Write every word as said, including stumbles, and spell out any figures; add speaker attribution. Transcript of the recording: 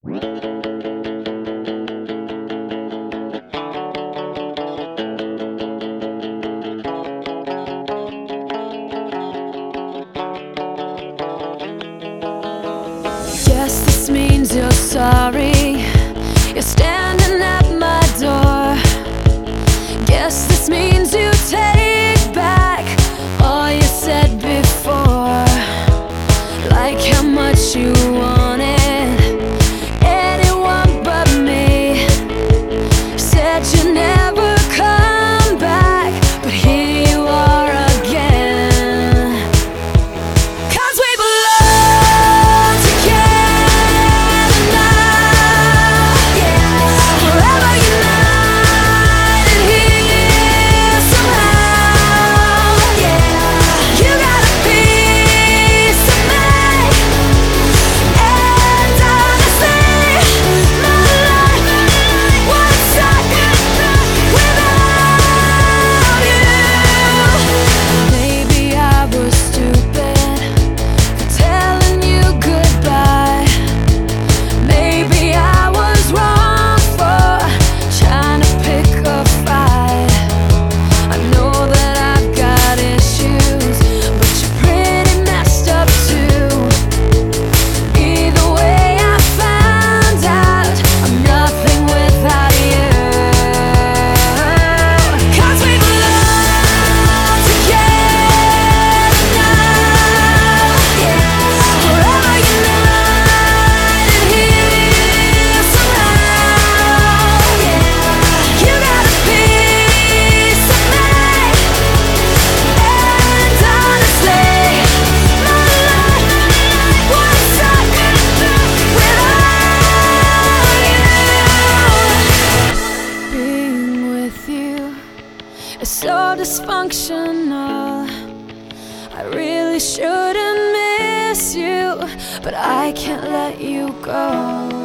Speaker 1: Guess this means you're sorry. You're standing at my door. Guess this means you take back all you said before. Like how much you wanted anyone but me. Said you'd never come back, but here you are again. 'Cause we belong together now, yeah. Forever united here somehow, yeah. You got a piece of me, and honestly, my life would suck without you. Maybe I was stupid for telling you goodbye. Maybe I was wrong for trying to pick a fight. I know that I've got issues, but you're pretty messed up too. Either way, I found out I'm nothing without you. 'Cause we belong together now, yeah. Forever united here somehow, yeah. You got a piece of me, and honestly, my life would suck without you. Being with you is so dysfunctional. I really shouldn't miss you, but I can't let you go.